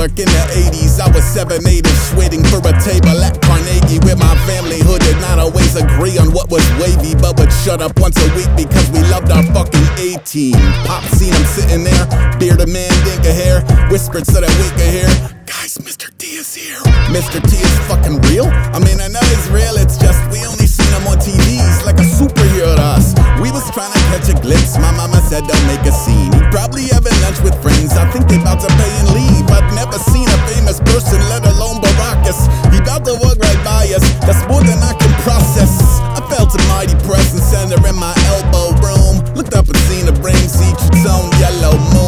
York in the 80s. I was 7-8ish, waiting for a table at Carnegie with my family who did not always agree on what was wavy, but would shut up once a week because we loved our fucking A-team. Pop seen him sitting there, bearded man, dink of hair, whispered so that we could hear, guys, Mr. T is here. Mr. T is fucking real? I mean, I know he's real, it's just we only seen him on TVs like a superhero to us. We was trying to catch a glimpse, my mama said don't make a scene. He probably having lunch with friends, I think they about to pay